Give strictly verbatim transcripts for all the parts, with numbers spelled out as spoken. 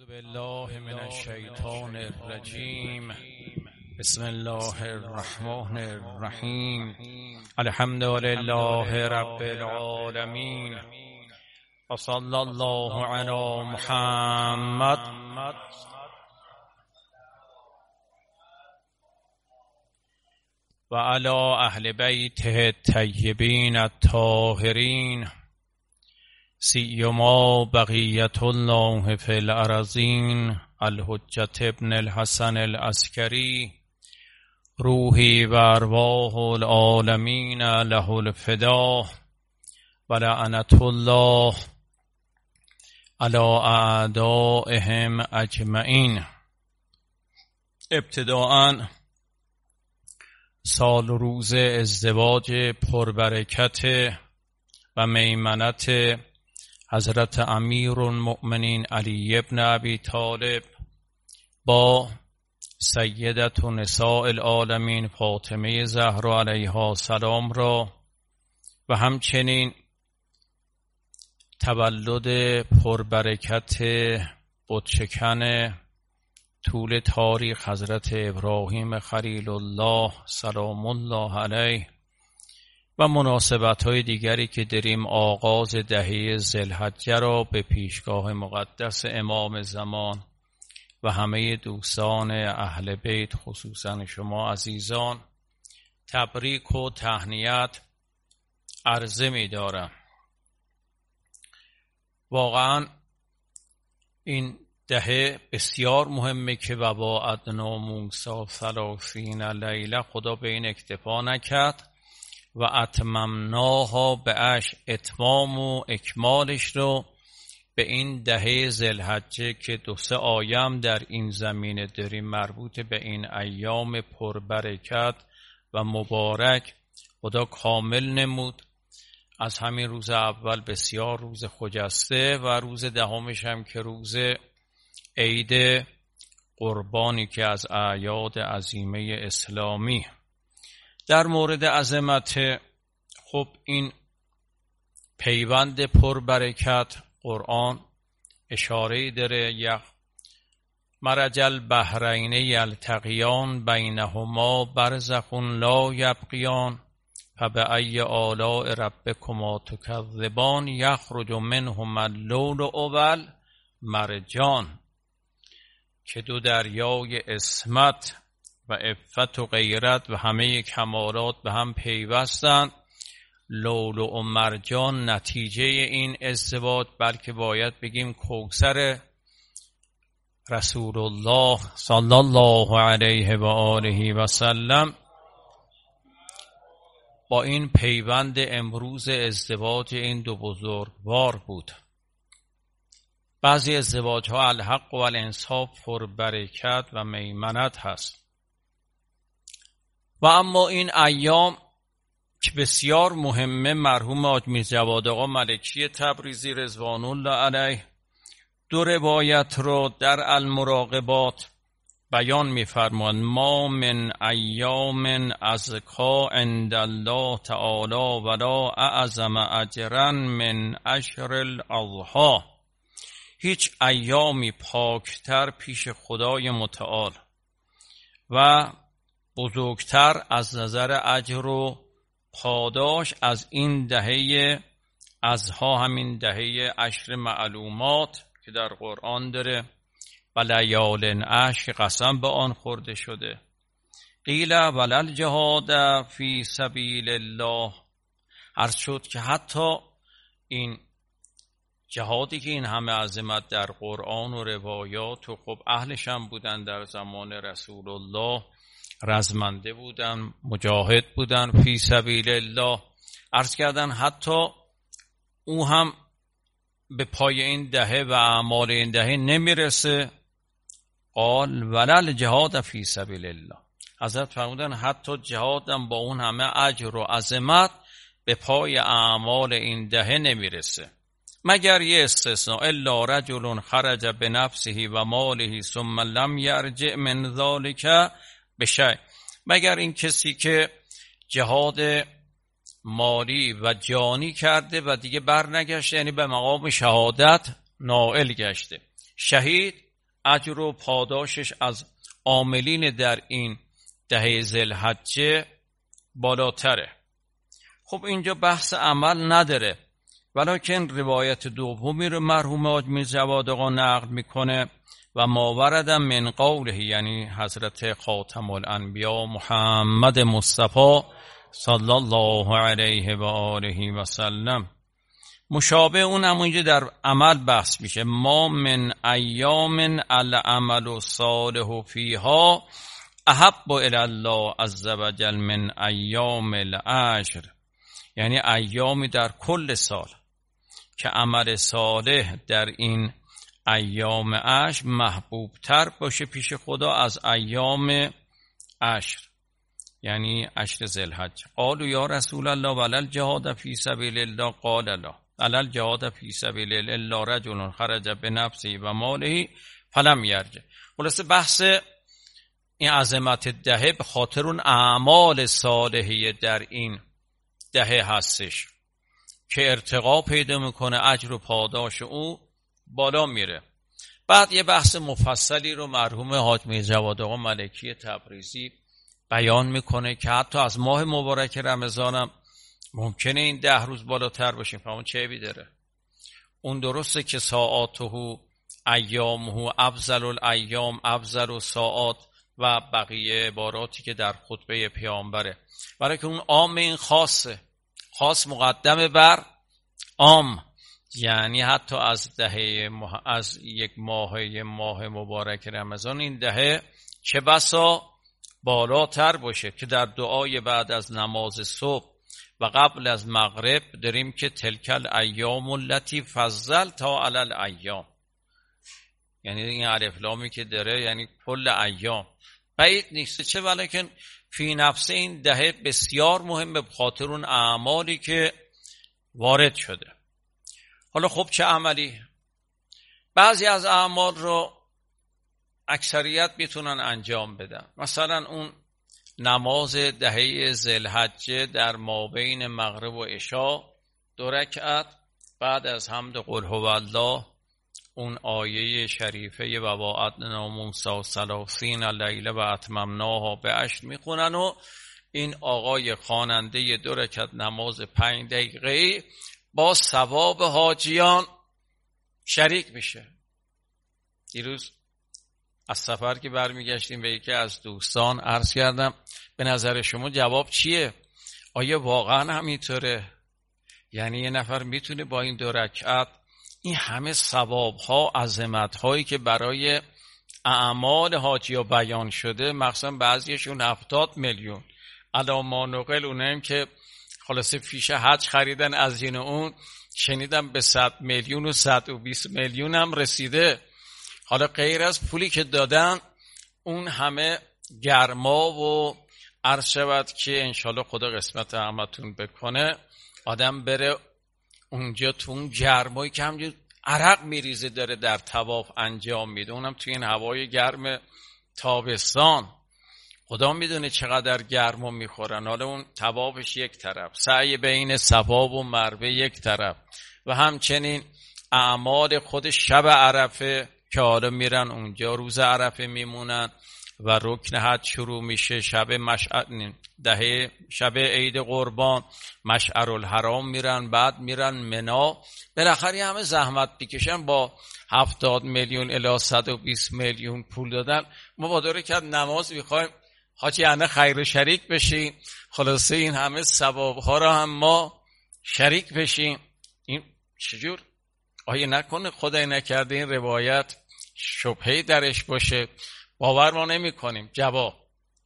اعوذ بالله من الشیطان الرجیم. بسم الله الرحمن الرحیم. الحمد لله رب العالمین و صلی الله علی محمد و علی اهل بیته الطیبین الطاهرین سیما بقیت الله فی الارضین الحجة ابن الحسن العسکری روحی و ارواح العالمین له الفدا و لعنة الله علی اعدائهم اجمعین. ابتداءً سال روز ازدواج پربرکت و میمنت حضرت امیرالمؤمنین علی ابن ابی طالب با سیدة نساء العالمین فاطمه زهرا علیها السلام را و همچنین تولد پربرکت بتشکن طول تاریخ حضرت ابراهیم خلیل الله سلام الله علیه و مناسبت‌های دیگری که داریم آغاز دهه ذوالحجه را به پیشگاه مقدس امام زمان و همه دوستان اهل بیت خصوصا شما عزیزان تبریک و تهنیت عرضه می‌دارم. واقعا این دهه بسیار مهمه که و با ادنا موسی ثلاثین لیله خدا به این اکتفا نکرد و اتممناها به اش اتمام و اکمالش رو به این دهه ذوالحجه که دو سه آیام در این زمینه داریم مربوط به این ایام پربرکت و مبارک خدا کامل نمود. از همین روز اول بسیار روز خجسته و روز دهمش هم که روز عید قربانی که از اعیاد عظیمه اسلامی. در مورد عظمت خب این پیوند پربرکت قرآن اشاره داره یک مرج البحرین یلتقیان بینهما برزخ لا یبغیان فبأی آلاء ربکما تکذبان یخرج منهما اللؤلؤ والمرجان که دو دریای عصمت و عفت و غیرت و همه کمالات به هم پیوستند. لؤلؤ و مرجان نتیجه این ازدواج، بلکه باید بگیم کوثر رسول الله صلی الله علیه و آله و سلم با این پیوند امروز ازدواج این دو بزرگوار بود. بعضی ازدواج ها الحق و الانصاف پر برکت و میمنت هست و اما این ایام که بسیار مهمه، مرحوم حاج میرجواد آقا ملکی تبریزی رضوان الله علیه دو روایت رو در المراقبات بیان می‌فرمایند: ما من ایام ازکا عند الله تعالی ولا اعظم اجرا من عشر الاضحی. هیچ ایامی پاکتر پیش خدای متعال و بزرگتر از نظر اجر و پاداش از این دهه اضحی، همین دهه عشر معلومات که در قرآن داره و لیال عشر قسم به آن خورده شده. قیل ولل جهاد فی سبیل الله. عرض شد که حتی این جهادی که این همه عظمت در قرآن و روایات و خب اهلش هم بودن در زمان رسول الله، رزمنده بودن، مجاهد بودن فی سبیل الله. عرض کردن حتی او هم به پای این دهه و اعمال این دهه نمیرسه. قال ولل جهاد فی سبیل الله. حضرت فرمودن حتی جهادم با اون همه اجر و عظمت به پای اعمال این دهه نمیرسه، مگر یه استثناء: الا رجل خرج بنفسه و ماله ثم لم یرجع من ذلک بشیء. مگر این کسی که جهاد مالی و جانی کرده و دیگه بر نگشته، یعنی به مقام شهادت نائل گشته. شهید اجر و پاداشش از عاملین در این دهه ذوالحجه بالاتره. خب اینجا بحث عمل نداره، ولیکن روایت دومی رو مرحوم حاج میرزا جواد آقا نقل میکنه و ما ورد من قوله، یعنی حضرت خاتم الانبیا محمد مصطفی صلی الله علیه و آله و سلم. مشابه اون هم اینجا در عمل بحث میشه. ما من ایام العمل الصالح فیها احب الی الله عز وجل من ایام العشر، یعنی ایامی در کل سال که عمل صالح در این ایام عشر محبوب تر باشه پیش خدا از ایام عشر، یعنی عشر ذوالحجه. قالوا یا رسول الله ولل جهاد فی سبیل الله، قال لا علل جهاد فی سبیل الله الا رجل خرج بنفسه و ماله فلم یرجع. خلاصه بحث این عظمت دهه به خاطر اون اعمال صالحه در این دهه هستش که ارتقا پیدا میکنه، اجر و پاداش او بالا میره. بعد یه بحث مفصلی رو مرحوم حاج میرزا جواد آقا ملکی تبریزی بیان میکنه که حتی از ماه مبارک رمضان هم ممکنه این ده روز بالاتر باشیم. فهمون چه عیبی داره؟ اون درسته که ساعاته ایامه افضل الایام افضل الساعات و بقیه عباراتی که در خطبه پیامبره، برای که اون عام این خاصه، خاص مقدم بر عام، یعنی حتی از دهه ماه، از یک ماه ماه مبارک رمضان این دهه چه بسا بالاتر باشه که در دعای بعد از نماز صبح و قبل از مغرب داریم که تلکل ایام التی فضل تا علی الایام، یعنی این الف لامی که داره یعنی کل ایام بعید نیست چه، ولیکن فی نفس این دهه بسیار مهمه به خاطر اون اعمالی که وارد شده. حالا خب چه عملی؟ بعضی از اعمال رو اکثریت میتونن انجام بدن. مثلا اون نماز دهه ذوالحجه در مابین مغرب و عشاء دو رکعت بعد از حمد قل هو الله اون آیه شریفه و وعدنا موسی ثلاثین لیله و اتممناها بعشر میخونن و این آقای خواننده دو رکعت نماز پنج دقیقه با ثواب حاجیان شریک میشه. دیروز از سفر که برمیگشتیم به یکی از دوستان عرض کردم به نظر شما جواب چیه؟ آیا واقعا همینطوره؟ یعنی یه نفر میتونه با این دو رکعت این همه ثواب ها عظمت هایی که برای اعمال حاجی بیان شده، مخصوصا بعضیشون هفتاد میلیون علاما نقل اونهم که خلاصه فیش حج خریدن از این اون شنیدم به صد میلیون و صد و بیست میلیون هم رسیده. حالا غیر از پولی که دادن اون همه گرما و عرض شود که انشالله خدا قسمت همتون بکنه آدم بره اونجا تو اون گرمایی که همجور عرق میریزه داره در طواف انجام میده، اونم توی این هوای گرم تابستان خدا میدونه چقدر گرما میخورن. حالا اون طوافش یک طرف، سعی بین صفا و مروه یک طرف و همچنین اعمال خود شب عرفه که حالا میرن اونجا روز عرفه میمونن و رکن حج شروع میشه، شب مشعر دهه شب عید قربان مشعر الحرام میرن، بعد میرن منا، بالاخره همه زحمت میکشن با هفتاد میلیون الی صد و بیست میلیون پول دادن. ما با داره که نماز میخوایم حاجی انه خیر و شریک بشیم، خلاصه این همه ثواب ها را هم ما شریک بشیم. این چجور؟ آیا نکنه خدای نکرده این روایت شبهه‌ای درش باشه؟ باور ما نمی کنیم. جواب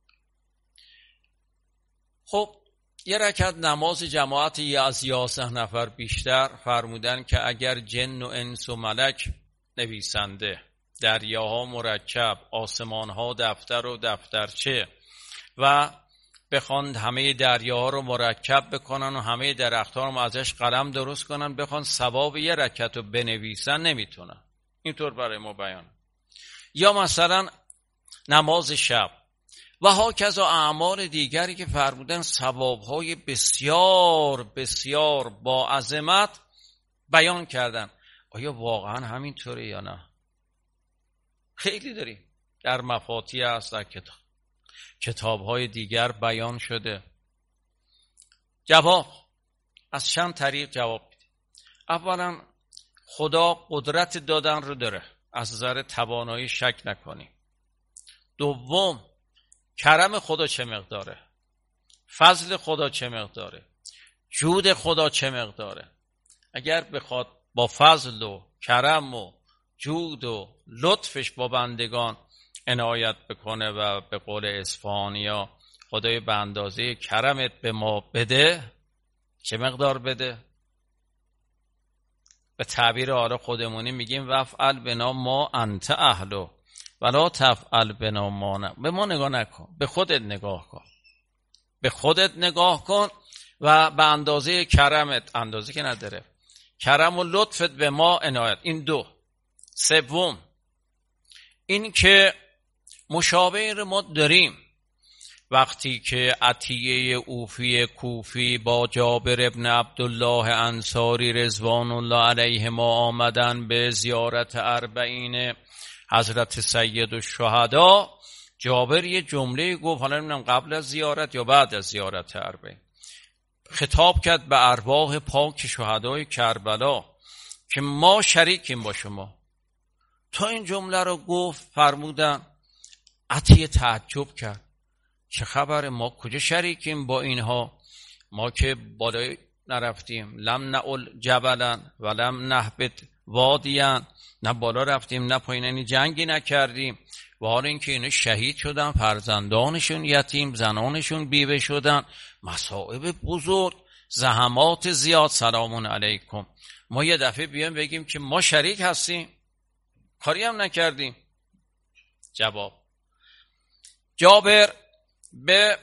خب یه رکعت نماز جماعت یا از یازده نفر بیشتر فرمودن که اگر جن و انس و ملک نویسنده، دریاها مرکب، آسمانها دفتر و دفترچه و بخوان همه دریاها رو مرکب بکنن و همه درختها رو ازش قلم درست کنن بخوان ثواب یه رکعت رو بنویسن نمیتونن. اینطور برای ما بیان. یا مثلا نماز شب و هاکذا اعمال دیگری که فرمودن ثوابهای بسیار بسیار با عظمت بیان کردن. آیا واقعا همینطوره یا نه؟ خیلی داریم، در مفاتیح هست، در کتاب کتاب‌های دیگر بیان شده. جواب از چند طریق جواب میده. اولا خدا قدرت دادن رو داره، از نظر توانایی شک نکنیم. دوم کرم خدا چه مقداره، فضل خدا چه مقداره، جود خدا چه مقداره. اگر بخواد با فضل و کرم و جود و لطفش با بندگان عنایت بکنه و به قول اصفهانیا خدای به اندازه کرمت به ما بده، چه مقدار بده؟ به تعبیر آره خودمونی میگیم وفعل بنا ما انت اهلو ولا تفعل بنا ما نه. به ما نگاه نکن، به خودت نگاه کن، به خودت نگاه کن و به اندازه کرمت، اندازه که نداره، کرم و لطفت به ما عنایت. این دو. سوم این که مشابه رو ما داریم. وقتی که عطیه اوفی کوفی با جابر ابن عبدالله انصاری رضوان الله علیه ما آمدن به زیارت اربعین حضرت سید الشهدا، جابر یه جمله گفت، حالا نمیدونم قبل از زیارت یا بعد از زیارت اربعین، خطاب کرد به ارواح پاک شهدای کربلا که ما شریکیم با شما. تا این جمله رو گفت فرمودن عطیه تعجب کرد، چه خبره، ما کجا شریکیم با اینها؟ ما که بالای نرفتیم، لم نعل جبلا و لم نهبط وادیان، نه بالا رفتیم نه پایین، یعنی جنگی نکردیم. و حالا اینکه اینا شهید شدن، فرزندانشون یتیم، زنانشون بیوه شدن، مصائب بزرگ، زحمات زیاد، سلام علیکم. ما یه دفعه بیایم بگیم که ما شریک هستیم، کاری هم نکردیم. جواب جابر به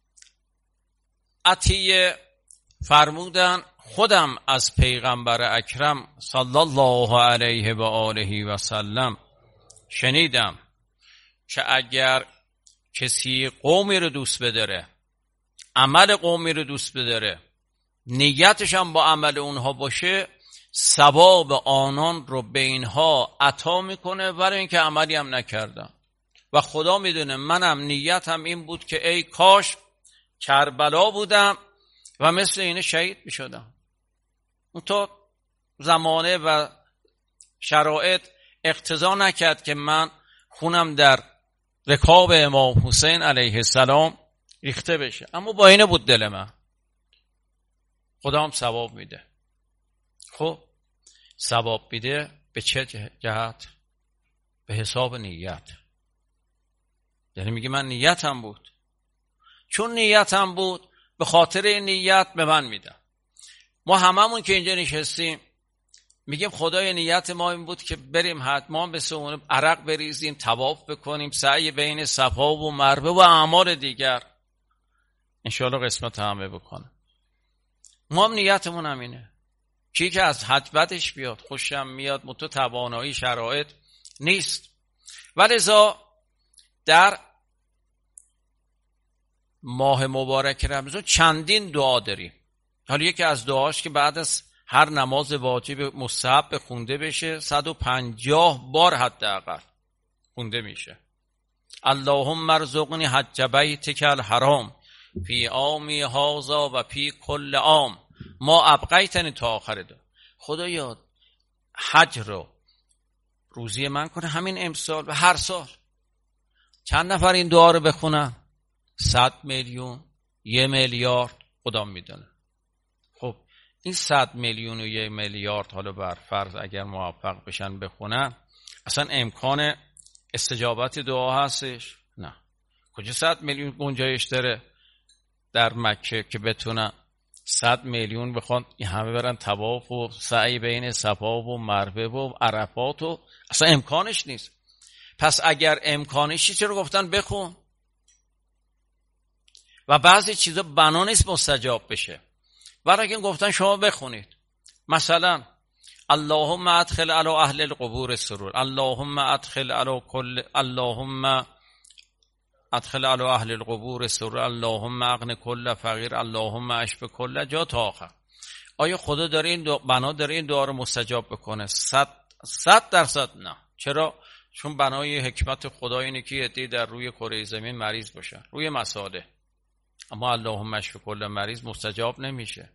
عطیه فرمودن خودم از پیغمبر اکرم صلی الله علیه و آله و سلم شنیدم که اگر کسی قومی رو دوست بداره، عمل قومی رو دوست بداره، نیتش هم با عمل اونها باشه، ثواب آنان رو به اینها عطا میکنه برای اینکه عملی هم نکردن. و خدا میدونه منم نیتم این بود که ای کاش کربلا بودم و مثل اینه شهید میشدم. اون تو زمانه و شرایط اقتضا نکرد که من خونم در رکاب امام حسین علیه السلام ریخته بشه، اما با اینه بود دل من. خدا هم ثواب میده. خب ثواب میده به چه جهت؟ به حساب نیت. یعنی میگه من نیتم بود، چون نیتم بود به خاطر نیت به من میدم. ما هممون که اینجا نشستیم میگیم خدای نیت ما این بود که بریم حتما به سون عرق بریزیم، طواف بکنیم، سعی بین صفا و مروه و اعمال دیگر انشاءالله قسمت همه بکنم. ما هم نیتمون همینه. کی که از حج بدش بیاد، خوشم میاد، متو توانایی شرایط نیست. ولذا در ماه مبارک رمضان چندین دعا داریم. حالا یکی از دعاش که بعد از هر نماز واجب مستحب خونده بشه، صد و پنجاه بار حداقل خونده میشه. اللهم ارزقنی حج بیتک الحرام فی عامی هذا و فی کل عام ما ابقیتنی، تا آخر دعا. خدایا حج رو روزی من کنه همین امسال و هر سال. چند نفر این دعا رو بخونن؟ صد میلیون، یه میلیارد، خدا میدونه. خب این صد میلیون و یه میلیارد حالا بر فرض اگر موفق بشن بخونن، اصلا امکان استجابت دعا هستش؟ نه. کجا صد میلیون گنجایش داره در مکه که بتونن صد میلیون بخوان این همه برن طواف و سعی بین صفا و مروه و عرفات، و اصلا امکانش نیست. پس اگر امکانشی چرا گفتن بخون؟ و بعضی چیزا بنا نیست مستجاب بشه، برای که گفتن شما بخونید. مثلا اللهم ادخل علی اهل القبور سرور، اللهم ادخل علی کل، اللهم ادخل علی اهل القبور سرور، اللهم اغن کل فقیر، اللهم اشف کل جا، تا آخر. آیا خدا داره این دعا، بنا داره این دعا رو مستجاب بکنه؟ صد صد درصد نه. چرا؟ چون بنای حکمت خدا اینه که عده‌ای در روی کره زمین مریض باشن روی مساله، اما اللهم اشف کل مریض مستجاب نمیشه.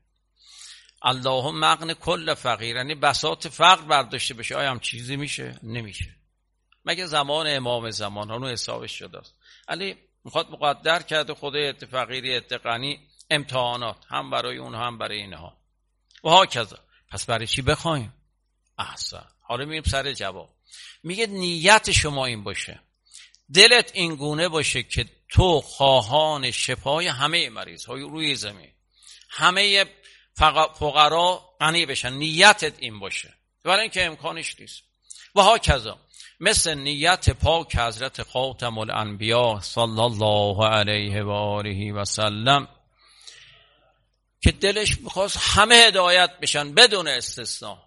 اللهم اغن کل فقیر، یعنی بساط فقر برداشته بشه، آیا هم چیزی میشه؟ نمیشه، مگه زمان امام زمان اونو حسابش شده است. علی میخواد مقدر کرده خدای عده فقیری عده غنی، امتحانات هم برای اون هم برای اینها و ها کذا. پس برای چی بخوایم؟ احسن. حالا میریم سر جواب. میگه نیت شما این باشه، دلت این گونه باشه که تو خواهان شفای همه مریض های روی زمین، همه فقرا غنی بشن، نیتت این باشه، برای اینکه امکانش نیست. و ها کذا، مثل نیت پاک حضرت خاتم الانبیا صلی الله علیه و آله و سلم که دلش میخواست همه هدایت بشن بدون استثناء.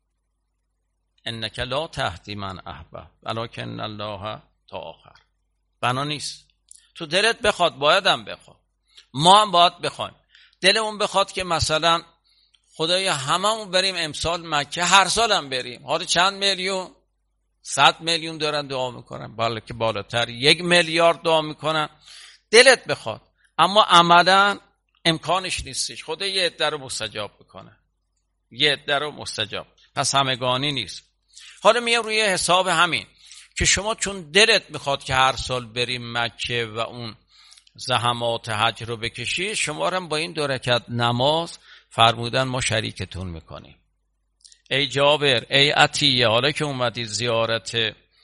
انک لا تهدی من احببت ولکن الله تا آخر. بنا نیست تو دلت بخواد، بایدم بخواد، ما هم باید بخوایم. دلمون بخواد که مثلا خدای هممون بریم امسال مکه، هر سال هم بریم. حالا چند میلیون؟ صد میلیون دارن دعا میکنن، بلکه بالاتر یک میلیارد دعا میکنن. دلت بخواد، اما عملا امکانش نیستش. خدا یه عده رو مستجاب میکنه، یه عده رو مستجاب، پس همگانی نیست. حالا میام روی حساب همین که شما چون دلت میخواد که هر سال بریم مکه و اون زحمات حج رو بکشی، شما هم با این دو رکعت نماز فرمودن ما شریکتون میکنیم. ای جابر، ای عطیه، حالا که اومدید زیارت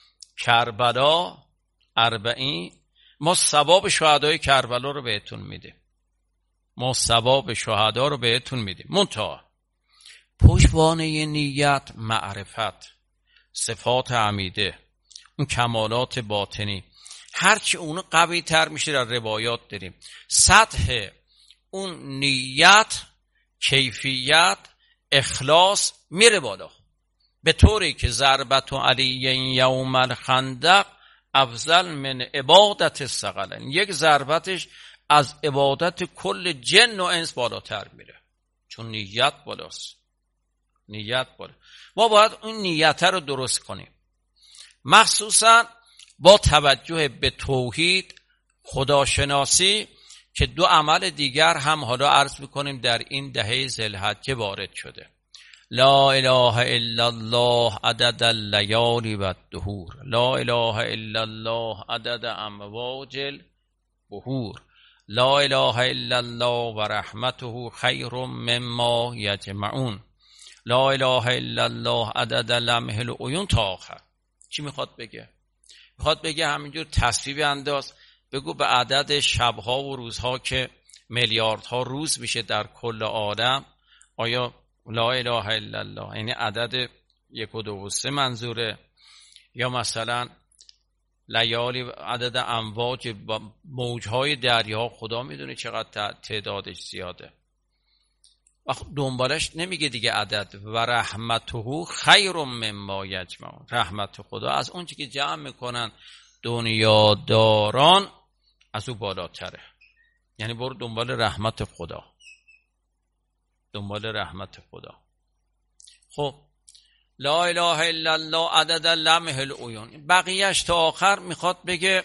کربلا اربعین، ما ثواب شهدای کربلا رو بهتون میدیم، ما ثواب شهدا رو بهتون میدیم. منتها پشتوانه نیت معرفت، صفات حمیده، اون کمالات باطنی، هرچی اونو قوی تر میشه در روایات داریم. سطح اون نیت، کیفیت، اخلاص میره بالا، به طوری که ضربت علی یوم الخندق افضل من عبادت الثقلین، یک ضربتش از عبادت کل جن و انس بالاتر میره، چون نیت بالاست. نیت بالا، ما باید اون نیت رو درست کنیم، مخصوصا با توجه به توحید، خداشناسی، که دو عمل دیگر هم حالا عرض میکنیم در این دهه ذوالحجه وارد شده. لا اله الا الله عدد اللیال و الدهور، لا اله الا الله عدد امواج البحور، لا اله الا الله و رحمته خیر مما یجمعون، لا اله الا الله عدد لمح العیون تا آخر. چی میخواد بگه؟ میخواد بگه همینجور تصویب انداز، بگو به عدد شبها و روزها که میلیاردها روز میشه در کل عالم، آیا لا اله الا الله یعنی عدد یک و دو و سه منظوره، یا مثلا لیالی عدد امواج موجهای دریا، خدا میدونه چقدر تعدادش زیاده. دنبالش نمیگه دیگه عدد، و رحمته خیر مما یجمعون، رحمت خدا از اون چی که جمع میکنن دنیاداران از او بالاتره. یعنی برو دنبال رحمت خدا، دنبال رحمت خدا. خب لا اله الا الله عدد لمح العیون، بقیهش تا آخر میخواد بگه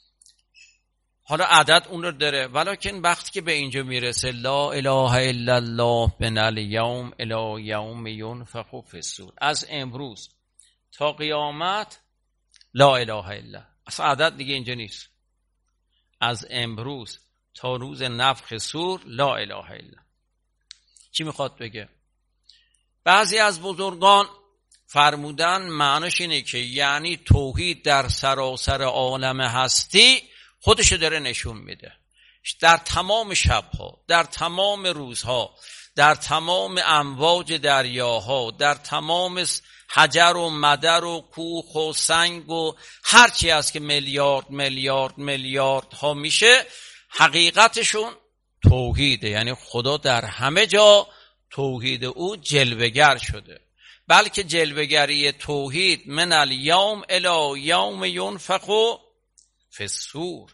حالا عدد اون رو داره، ولکن وقتی که به اینجا میرسه لا اله الا الله من الیوم الی یوم ینفخ فی الصور، از امروز تا قیامت لا اله الا، اصلا عدد دیگه اینجا نیست، از امروز تا روز نفخ صور لا اله الا. چی میخواد بگه؟ بعضی از بزرگان فرمودن معناش اینه که یعنی توحید در سراسر عالم هستی خودشو داره نشون میده، در تمام شبها، در تمام روزها، در تمام امواج دریاها، در تمام حجر و مدر و کوه و سنگ و هرچی هست که میلیارد میلیارد میلیارد ها میشه، حقیقتشون توحیده. یعنی خدا در همه جا توحید او جلوگر شده، بلکه جلوگری توحید من الیوم الی یوم ینفخ فی الصور،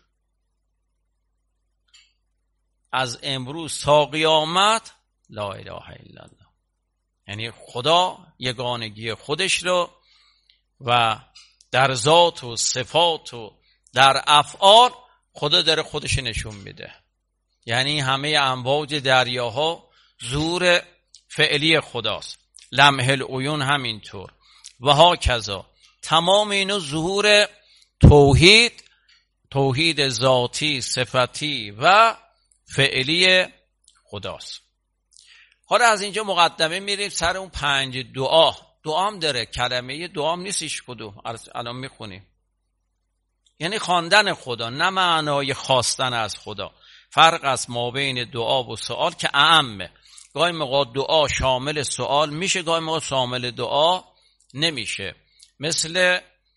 از امروز تا قیامت لا اله الا الله. یعنی خدا یگانگی خودش رو و در ذات و صفات و در افعال خدا داره خودش نشون میده. یعنی همه امواج دریاها ظهور فعلی خداست، لمح العیون همینطور و ها کذا. تمام اینو ظهور توحید، توحید ذاتی، صفتی و فعلی خداست. حالا از اینجا مقدمه میریم سر اون پنج دعا. دعا هم داره، کلمه دعا هم نیستش کدوم الان میخونیم، یعنی خواندن خدا، نه معنای خواستن از خدا. فرق است ما بین دعا و سوال که اعمه. گاهی موقع دعا شامل سوال میشه، گاهی موقع شامل دعا نمیشه. مثل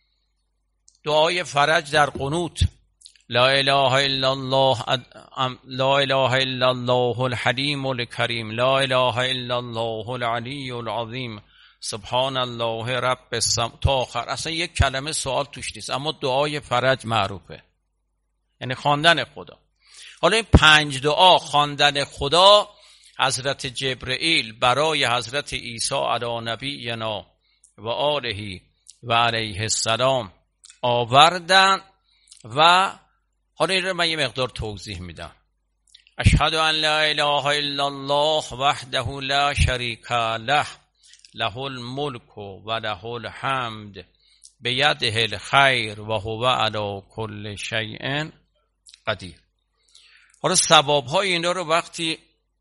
دعای فرج در قنوت، لا اله الا الله لا اله الا الله الحلیم الکریم، لا اله الا الله العلی العظیم، سبحان الله رب السما تا آخر. اصلا یک کلمه سوال توش نیست، اما دعای فرج معروفه، یعنی خواندن خدا. حالا این پنج دعا خواندن خدا حضرت جبرئیل برای حضرت عیسی علی نبینا و آله و علیه السلام آوردن. و حالا این رو من یه مقدار توضیح میدم. اشهد ان لا اله الا الله وحده لا شریک له، له الملک و له الحمد بیده الخیر و هو علی کل شیء قدیر. حالا ثواب های اینا رو وقتی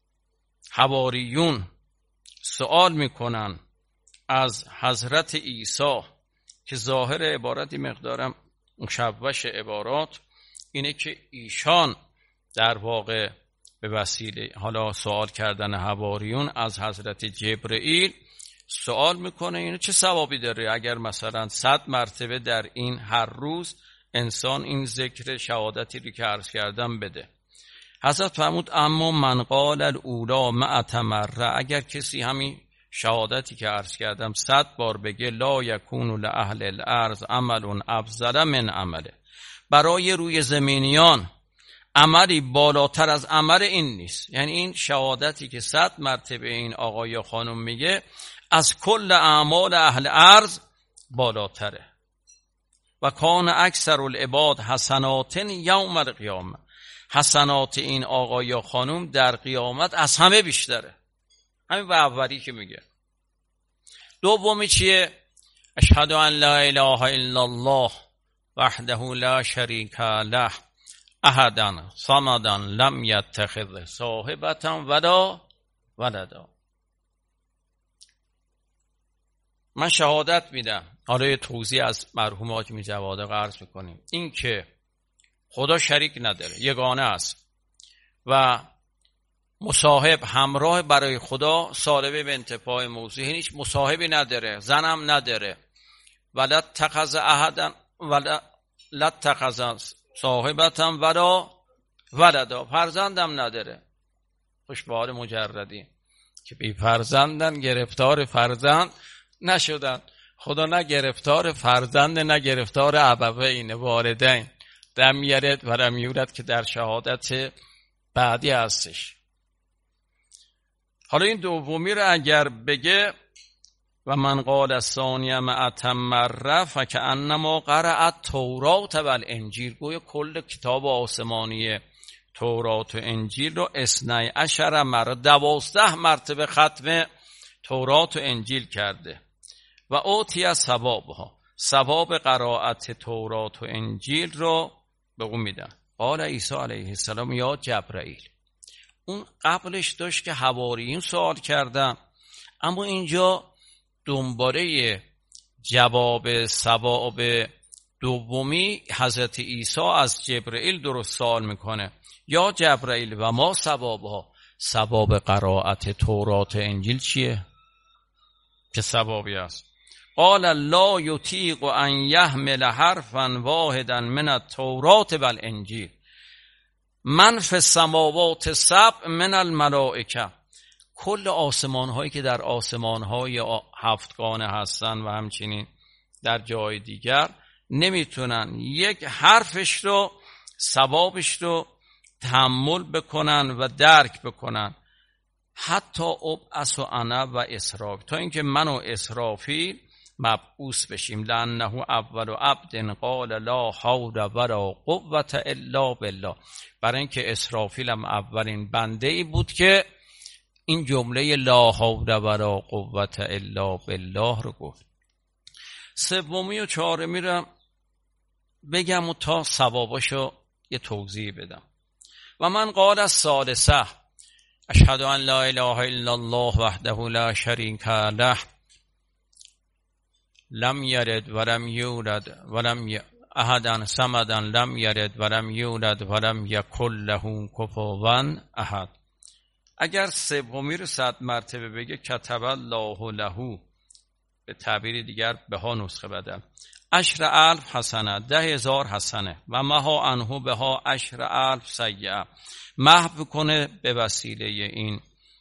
حواریون سوال میکنن از حضرت عیسی، که ظاهر عبارتی مقدارم مشوش عبارات اینه که ایشان در واقع به وسیله حالا سوال کردن حواریون از حضرت جبرئیل سوال میکنه اینو چه ثوابی داره اگر مثلا صد مرتبه در این هر روز انسان این ذکر شهادتی رو که عرض کردم بده. حضرت فرمود اما من قال الاولا مع تمره، اگر کسی همین شهادتی که عرض کردم صد بار بگه، لا یکون لأهل الارض عمل افضل من عمله، برای روی زمینیان عملی بالاتر از عمل این نیست. یعنی این شهادتی که صد مرتبه این آقا یا خانم میگه از کل اعمال اهل ارض بالاتره. و کان اکثر العباد حسنات یوم القیامه، حسنات این آقا یا خانم در قیامت از همه بیشتره. همین به اولی که میگه. دومی چیه؟ اشهد ان لا اله الا الله وحده لا شریک له احدا صمدا لم یتخذ صاحبة ولا ولدا. من شهادت میدم، حالا یه توضیح از مرحوم حاج می جواد عرض میکنیم، این که خدا شریک نداره، یگانه است و مصاحب همراه برای خدا سالبه به انتفاع موضوع، هیچ مصاحبی نداره، زنم نداره. ولا تخذ احدا ولا لتخذ صاحبتا ولا ولدا، فرزندم نداره. خوشبال مجردی که بی فرزندن گرفتار فرزند نشدن. خدا نه گرفتار فرزند نه گرفتار ابوین والدین، لم یلد و لم یولد که در شهادت بعدی هستش. حالا این دومی رو اگر بگه و من قال الثانی مع تمره فکأنما قرأ التوراة و الانجیل، گویا کل کتاب آسمانی تورات و انجیل رو اثنی عشر مرة، دوازده مرتبه ختم تورات و انجیل کرده. و اوتی ثوابها، ثواب قرائت تورات و انجیل رو به اون میدن. قال عیسی علیه السلام یا جبرائیل. اون قبلش داشت که حواریون سوال کردن، اما اینجا دنباله جواب ثواب دومی حضرت عیسی از جبرائیل درست سوال میکنه. یا جبرائیل و ما ثوابها، ثواب قرائت تورات و انجیل چیه؟ چه ثوابی است؟ قال لا یطیق ان یحمل حرفا واحدا من التوراة و الانجیل من فی السماوات سبع من الملائکه. کل آسمان هایی که در آسمان های هفتگانه هستن و همچنین در جای دیگر نمیتونن یک حرفش رو، ثوابش رو تحمل بکنن و درک بکنن. حتی ابعث انا و اسرافیل، تا اینکه من و اسرافیل مبعوث بشیم. لانه اول عبد قال لا حول ولا قوة الا بالله، برای اینکه اسرافیل هم اولین بنده ای بود که این جمله لا حول ولا قوة الا بالله رو گفت. سومی و چهارمی رو بگم و تا ثواباشو یه توضیح بدم. و من قال الثالثه اشهد ان لا اله الا الله وحده لا شریک له لم یلد ولم یولد ولم ی... احدا صمدا لم یلد ولم یولد ولم یکن له کفوا احد. اگر سومی رو صد مرتبه بگه کتب الله له، به تعبیر دیگر به ها نسخه بدل، عشر الف حسنه، ده هزار حسنه، و مها عنه به ها عشر الف سیئه، محو کنه به وسیله این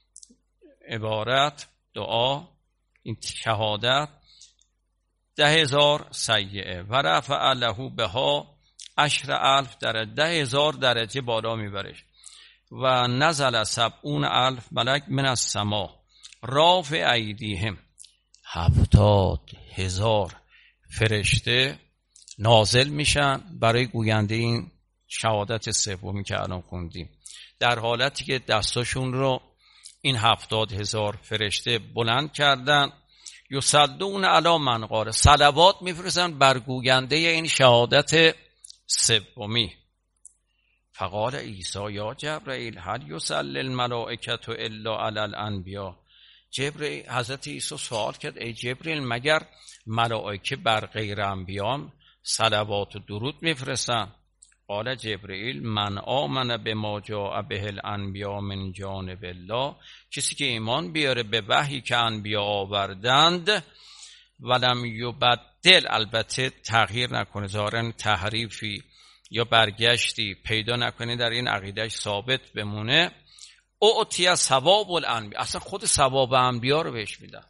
عبارت دعا، این شهادت، ده هزار سیئه، و رفع له به ها عشر الف درجه، ده هزار درجه بالا میبرش. و نزل سبعون الف ملک من السما رافع ایدیهم، هفتاد هزار فرشته نازل میشن برای گوینده این شهادت سومی که الان خوندیم، در حالتی که دستاشون رو این هفتاد هزار فرشته بلند کردن. یصلون علی من قال، صلوات میفرستن بر گوینده این شهادت سومی. فقال عیسی یا جبرئیل هل یصلی الملائکه الا علی الانبیاء. جبرئیل، حضرت عیسی سوال کرد ای جبرئیل مگر ملائکه بر غیر انبیان صلوات و درود میفرستن؟ قال جبرئیل من آمن بما جاء به الانبیاء من جانب الله، کسی که ایمان بیاره به وحی که انبیا آوردند، ولم یبدل، البته تغییر نکنه، ظاهرا تحریفی یا برگشتی پیدا نکنه، در این عقیدهش ثابت بمونه، اعطی ثواب الانبیاء، اصلا خود ثواب انبیا رو بهش میدن،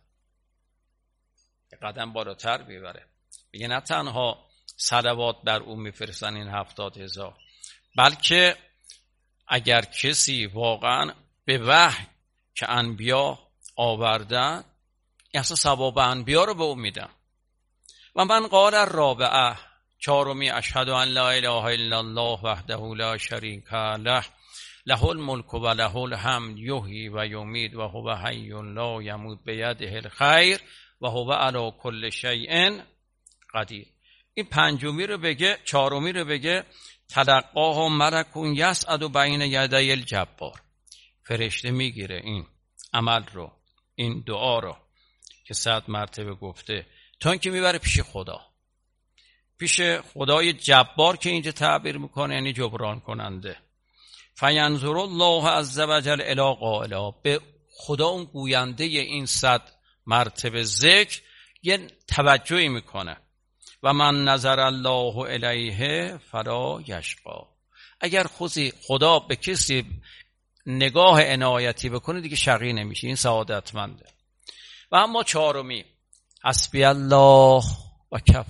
قدم بالاتر ببره. میگه نه تنها صلوات بر او میفرستن این هفتاد هزار، بلکه اگر کسی واقعا به وحی که انبیا آوردن، اصلا ثواب انبیا رو به او میدن. و من قال الرابعه، چهارمی، اشهد ان لا اله الا الله وحده لا شریک له له الملک و له الحمد یحیی و یمیت و هو حی لا یموت بیده الخیر و هو علی کل شیء قدیر. این پنجمی رو بگه، چهارمی رو بگه تلقاه ملک یصعد بین یدی الجبار، فرشته میگیره این عمل رو، این دعا رو که صد مرتبه گفته، تا اینکه میبره پیش خدا، پیش خدای جبار که اینجا تعبیر میکنه یعنی جبران کننده. فینظر الله عز وجل الی قائلا، به خدا اون گوینده این صد مرتبه ذکر یه توجهی میکنه. و من نظر الله الیه فلا یشقا، اگر خودی خدا به کسی نگاه عنایتی بکنه دیگه شقی نمیشه، این سعادتمنده. و اما چهارمی، حسبی الله و کفی،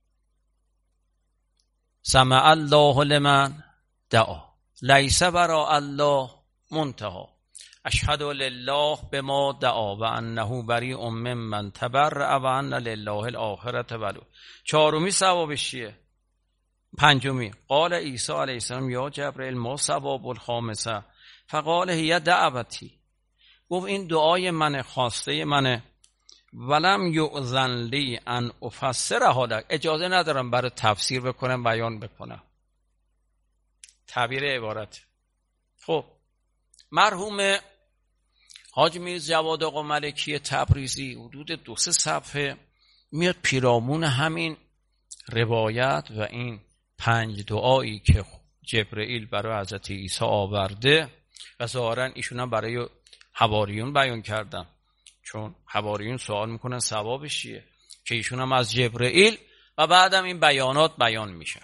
سمع الله لمن دعا، لیس وراء الله منتهی، اشهد لله بما دعا و انه بریء ممن تبرأ و ان لله الاخرة ولو. چهارمی ثوابش چیه؟ پنجمی، قال عیسی علیه السلام یا جبرئیل ما ثواب الخامسه؟ فقال هی دعوتی، گفت این دعای من، خواسته منه. ولم یؤذن لی ان افسرها لک، اجازه ندارم برای تفسیر بکنم، بیان بکنم. تعبیر عبارت. خب مرحوم حاج میرزا جواد آقا ملکی تبریزی حدود دو سه صفحه میاد پیرامون همین روایت و این پنج دعایی که جبرئیل برای حضرت عیسی آورده و ظاهرا ایشون هم برای حواریون بیان کردن، چون حواریون سوال میکنن ثوابش چیه، که ایشون هم از جبرئیل و بعدم این بیانات بیان میشن.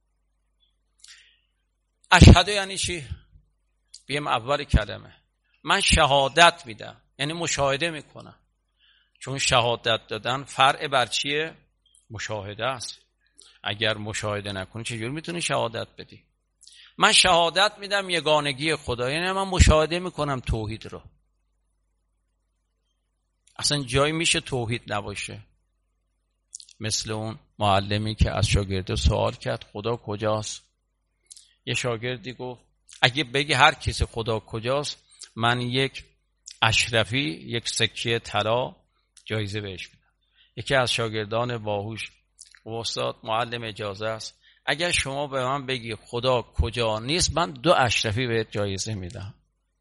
اشهد یعنی چی؟ بیم اول کلمه، من شهادت میدم، یعنی مشاهده میکنم، چون شهادت دادن فرع بر چیه؟ مشاهده است. اگر مشاهده نکنی چجور میتونی شهادت بدی؟ من شهادت میدم یگانگی خدا، یعنی من مشاهده میکنم توحید رو. اصلا جایی میشه توحید نباشه؟ مثل اون معلمی که از شاگرد سوال کرد خدا کجاست؟ یه شاگردی گفت اگه بگی هر کسی خدا کجاست من یک اشرفی، یک سکه طلا جایزه بهش میدم. یکی از شاگردان باهوش استاد معلم اجازه است اگر شما به من بگی خدا کجا نیست من دو اشرفی بهت جایزه میدم.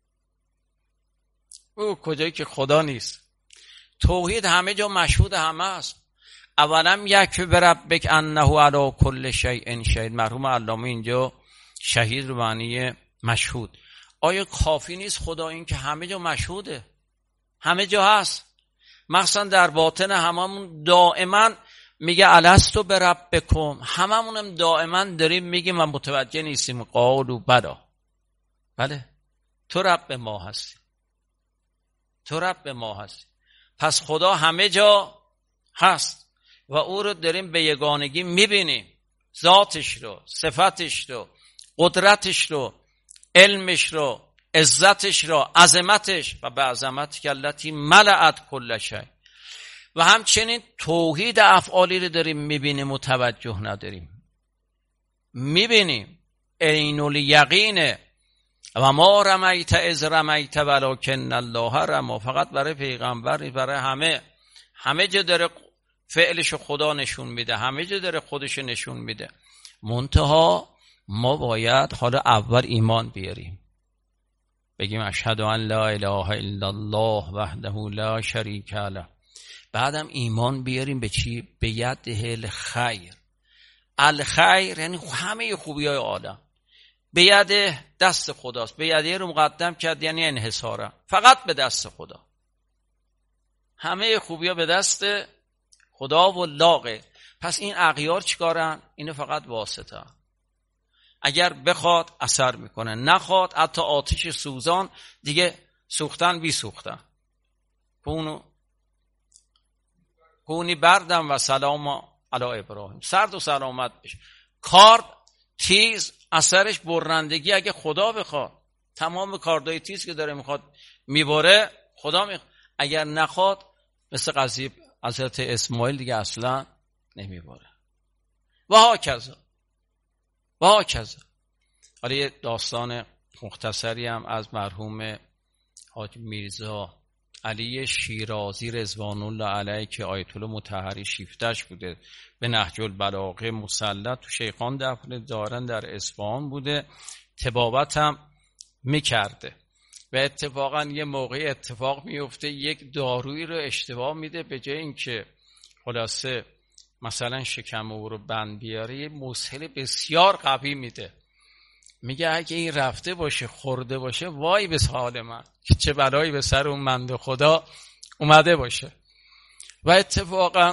او کجایی که خدا نیست. توحید همه جا مشهود همه است. اولا یک بربک انه علی کل شیء شهید. مرحوم علامه اینجا شهید رو معنی مشهود. آیا کافی نیست خدا این که همه جا مشهوده؟ همه جا هست. مخصوصا در باطن هممون دائما میگه الستو بربکم. هممونم دائما داریم میگیم و متوجه نیستیم. قالوا بلی. بله تو رب ما هستی، تو رب ما هستی. پس خدا همه جا هست و او رو داریم به یگانگی میبینیم، ذاتش رو، صفتش رو، قدرتش رو، علمش رو، عزتش رو، عظمتش و به عظمت کلتی ملعت کل شی. و همچنین توحید افعالی رو داریم میبینیم، متوجه نداریم. میبینیم عین الیقینه و ما رمیت از رمیت ولکن الله رمی. فقط برای پیغمبر، برای همه همه جا داره فعلشو خدا نشون میده، همه جا داره خودشو نشون میده. منتها ما باید حالا اول ایمان بیاریم، بگیم اشهد ان لا اله الا الله وحده لا شریک له. بعدم ایمان بیاریم به چی؟ به یده الخیر. الخیر یعنی همه خوبی های عالم به ید دست خداست. به یده رو مقدم کرد یعنی انحصاره، فقط به دست خدا. همه خوبی ها به دست خدا و لاغه. پس این اغیار چیکارن؟ اینو فقط واسطه. اگر بخواد اثر میکنه، نخواد حتی آتش سوزان دیگه سوختن بی سوختن. کونو کونی بردم و سلام علی ابراهیم. سرد و سلامت بشه. کارد تیز اثرش برندگی اگه خدا بخواد. تمام کاردای تیز که داره میخواد میبره خدا میخواد. اگر نخواد مثل قضیه حضرت اسماعیل دیگه اصلا نمیبره. و ها کذا و ها کذا. حالا یه داستان مختصری هم از مرحوم حاج میرزا علی شیرازی رضوان الله علیه که آیت الله مطهری شیفتش بوده، به نهج البلاغه مسلط تو شیخان دفن دارن در اصفهان بوده، طبابت هم میکرده و اتفاقا یه موقع اتفاق میفته یک دارویی رو اشتباه میده، به جای اینکه خلاصه مثلا شکم او رو بند بیاره یه مسهل بسیار قوی میده. میگه اگه این رفته باشه خورده باشه وای به حال من که چه بلایی به سر اون بنده خدا اومده باشه. و اتفاقا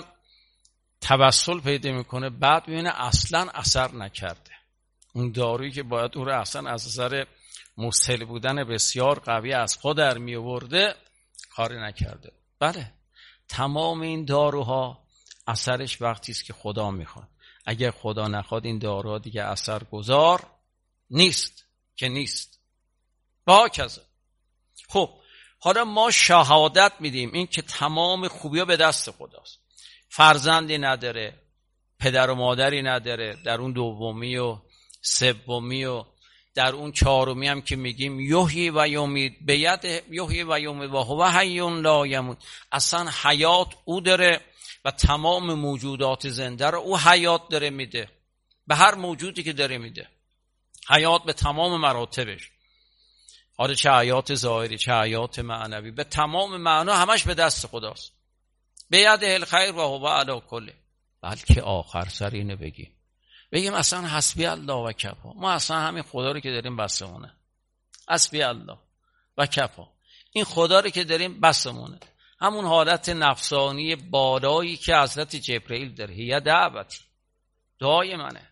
توسل پیدا میکنه، بعد میبینه اصلا اثر نکرده. اون دارویی که باید او رو اصلا از نظر مسهل بودن بسیار قوی از خود در می آورده کاری نکرده. بله تمام این داروها اثرش وقتی است که خدا میخواد. اگر خدا نخواد این داروها دیگه اثر گذار نیست که نیست. با کذا. خب حالا ما شهادت میدیم این که تمام خوبی‌ها به دست خداست. فرزندی نداره، پدر و مادری نداره، در اون دومی و سومی و در اون چهارمی هم که میگیم یحیی و یمیت بید یحیی و یمیت و هو حی لا یموت. اصلا حیات او داره و تمام موجودات زنده رو او حیات داره میده، به هر موجودی که داره میده حیات به تمام مراتبش. حالا چه حیات ظاهری چه حیات معنوی، به تمام معنا همش به دست خداست. به ید الخیر و هو علی کل. بلکه آخر سر اینه بگیم بگیم اصلا حسبی الله و کفا. ما اصلا همین خدا رو که داریم بسمونه. حسبی الله و کفا. این خدا رو که داریم بسمونه. همون حالت نفسانی بالایی که حضرت جبرئیل داره. هی دعوتی، دعای منه.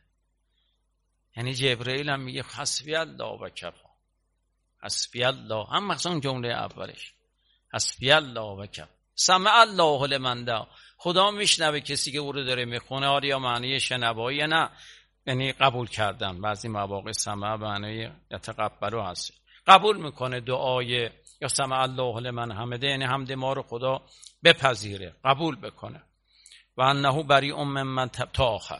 یعنی جبرئیل هم میگه حسبی الله و کفا. حسبی الله هم مثلا جمله اولش حسبی الله و کفا. سمع الله لمن دعا. خدا میشنوه کسی که او رو داره میخونه. حالا یا معنی شنوایی نه، یعنی قبول کردن. بعضی مواقع سمع معنی یتقبلو هست، قبول میکنه دعای. یا سمع الله لمن حمده یعنی حمد ما رو خدا بپذیره، قبول بکنه. و انه بریء ممن تا آخر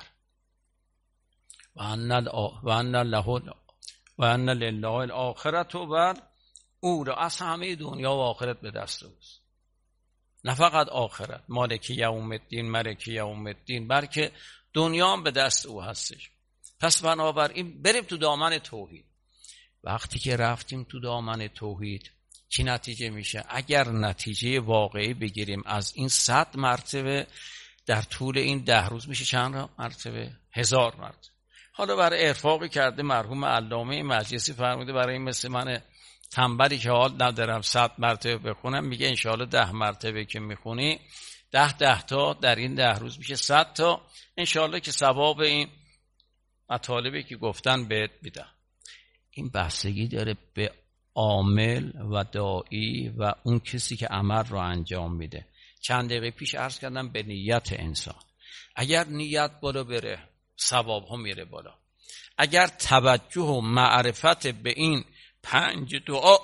و ان و ان له و ان لله الاخرة و او را از همه دنیا و آخرت به دست اوست. نه فقط آخرت، مالک یوم الدین، ملک یوم الدین، بلکه دنیا هم به دست او هستش. پس بنابراین بریم تو دامن توحید. وقتی که رفتیم تو دامن توحید چی نتیجه میشه؟ اگر نتیجه واقعی بگیریم از این صد مرتبه در طول این ده روز میشه چند مرتبه؟ هزار مرتبه. حالا برای ارفاقی کرده مرحوم علامه مجلسی فرموده برای مثل من تنبلی که حال ندارم صد مرتبه بخونم، میگه انشاءالله ده مرتبه که میخونی ده ده تا در این ده روز میشه صد تا، انشاءالله که ثواب این مطالبی که گفتن بهت میدم. این بستگی داره به عامل و داعی و اون کسی که عمل رو انجام میده. چند دقیقه پیش عرض کردم به نیت انسان. اگر نیت بالا بره ثواب ها میره بالا. اگر توجه و معرفت به این پنج دعا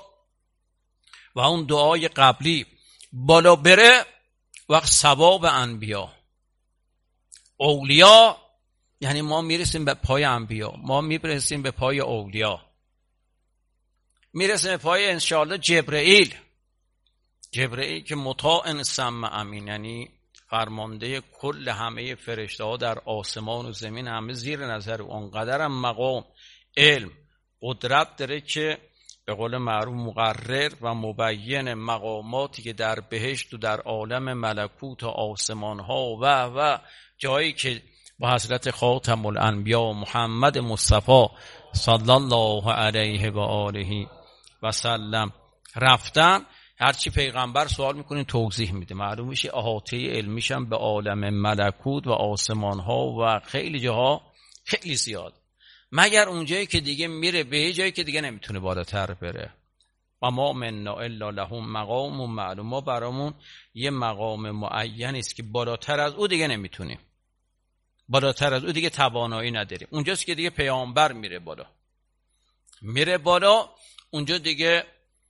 و اون دعای قبلی بالا بره، وقت ثواب انبیا اولیا، یعنی ما میرسیم به پای انبیا، ما میرسیم به پای اولیا، میرسیم به پای انشاءالله جبرئیل. جبرئیل که مطاع سمع امین، یعنی فرمانده کل همه فرشته ها در آسمان و زمین، همه زیر نظر اون. قدر هم مقام علم قدرت داره که به قول معروف مقرر و مبین مقاماتی که در بهشت و در عالم ملکوت و آسمان ها و و جایی که با حضرت خاتم الانبیا محمد مصطفی صلی الله علیه و آله و سلم رفتن، هرچی پیغمبر سوال میکنین توضیح میده، معلوم میشه احاطه علمیش هم به عالم ملکوت و آسمان ها و خیلی جاها خیلی زیاد، مگر اونجایی که دیگه میره به جایی که دیگه نمیتونه بالاتر بره. و ما منا الا لهم مقام معلوم، ما برامون یه مقام معین است که بالاتر از او دیگه نمیتونیم، بالاتر از او دیگه توانایی نداریم. اونجاست که دیگه پیامبر میره بالا، میره بالا، اونجا دیگه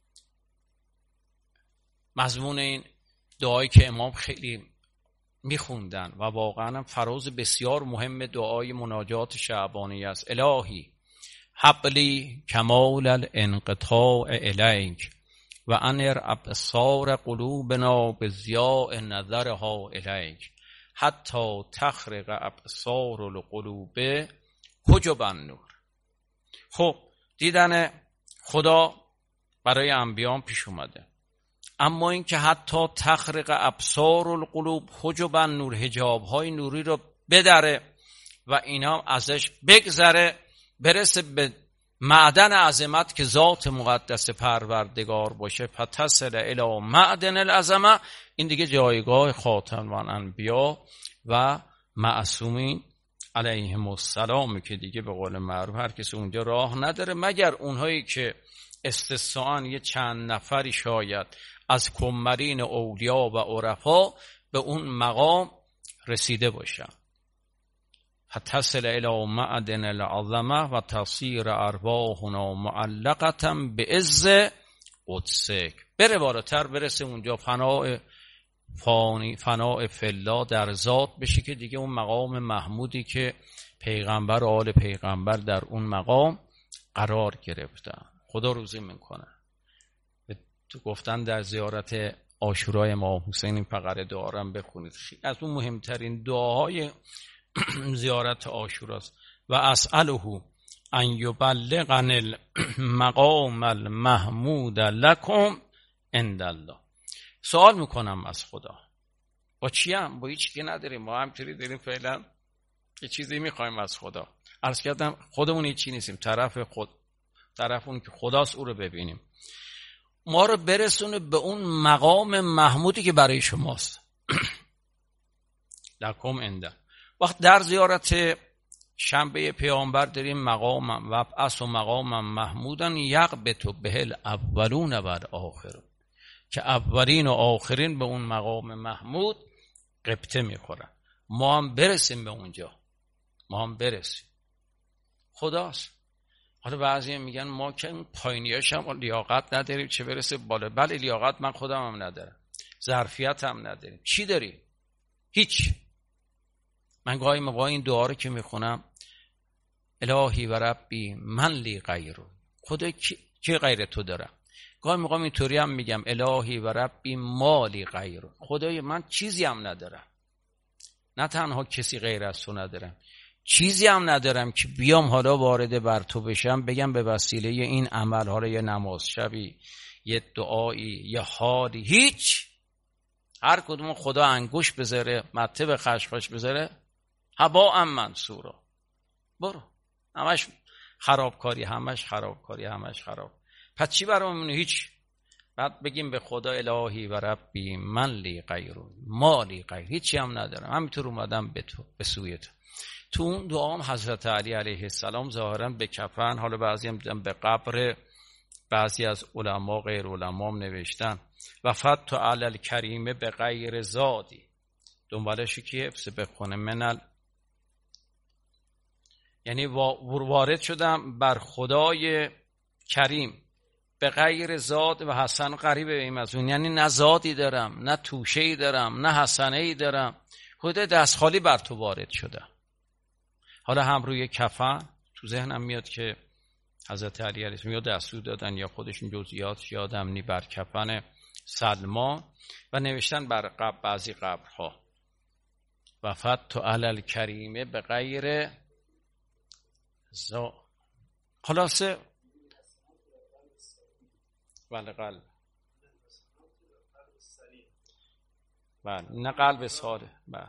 مضمون این دعایی که امام خیلی میخوندن و واقعا فراز بسیار مهم دعای مناجات شعبانی است. الهی حبلی کمال الانقطاع الیک و انر ابصار قلوبنا بضیاء نظرها الیک حتی تخرق ابصار القلوب حجب النور. خب دیدن خدا برای انبیان پیش اومده، اما این که حتی تخرق ابصار القلوب حجب النور، حجاب های نوری رو بدره و اینا ازش بگذره، برسه به معدن عظمت که ذات مقدس پروردگار باشه. فتصل الی معدن العظمه، این دیگه جایگاه خاتم الانبیا و معصومین علیهم السلام که دیگه به قول معروف هر کسی اونجا راه نداره مگر اونهایی که استثناء یه چند نفری شاید از کمرین اولیا و عرفا به اون مقام رسیده باشن. فتصل الی معدن العظمه و تصیر ارواحنا معلقه بعز قدسک، بره بالاتر، برسه اونجا فناء فانی فناء فلا در ذات بشه که دیگه اون مقام محمودی که پیغمبر و آل پیغمبر در اون مقام قرار گرفتن. خدا روزی میکنه. تو گفتن در زیارت عاشورای امام حسین این فقره دعا رو بخونید، از اون مهمترین دعاهای زیارت عاشوراست. و اسأله ان یبلغن المقام المحمود لکم عند الله. سوال میکنم از خدا، با چی هم؟ با هیچ که نداریم، ما همچنین داریم فعلا یه چیزی میخوایم از خدا. عرض کردم خودمون هیچی نیستیم، طرف خود طرف اون که خداست او رو ببینیم، ما رو برسونه به اون مقام محمودی که برای شماست. لکم عند. وقت در زیارت شنبه پیامبر داریم مقام و اصل مقام محمودن یقبت بهل اولون و الاخرون، که اولین و آخرین به اون مقام محمود قبطه میخورن. ما هم برسیم به اونجا، ما هم برسیم. خداست. حالا بعضی میگن ما که اون پایینیاش هم لیاقت نداریم چه برسه بالا. بله لیاقت من خودم هم ندارم، ظرفیت هم نداریم. چی داری؟ هیچ. من گاهی موقع این دعا رو که میخونم الهی و ربی من لی غیره، خدا کی غیر تو دارم. گاهی موقع اینطوری هم میگم الهی و ربی ما لی غیره، خدای من چیزی هم ندارم، نه تنها کسی غیر از تو ندارم، چیزی هم ندارم که بیام حالا وارد بر تو بشم بگم به وسیله این عمل، حالا یه نماز شبی، یه دعایی، یه حالی، هیچ. هر کدوم خدا انگوش بذاره، مته به خشخاش بذاره، هبا ام منصورا، برو همش خرابکاری، همش خرابکاری، همش خراب. پس چی برامون؟ هیچ. بعد بگیم به خدا الهی و ربی من لی غیره ما لی غیر، هیچی هم ندارم، همینطور اومدم به تو، به سوی تو. تو اون دعا هم حضرت علی علیه السلام ظاهرا به کفن، حالا بعضی هم دیدم به قبر، بعضی از علما غیر علما هم نوشتن وفدت علی الکریم به غیر زادی، دنبالش کی حفظ بخونه منل، یعنی وارد شدم بر خدای کریم به غیر زاد و حسن، قریب به این مضمون، یعنی نه زادی دارم، نه توشه‌ای دارم، نه حسنه‌ای دارم، خود دست خالی بر تو وارد شدم. حالا هم روی کفن تو ذهنم میاد که حضرت علی علیه السلام یا دستور دادن یا خودشون جزئیات یادم نی بر کفن سلمان و نوشتن بر قبر بعضی قبرها وفدت علی الکریم به غیر زاد. خلاصه بله قلب، بله نه قلب ساله، بله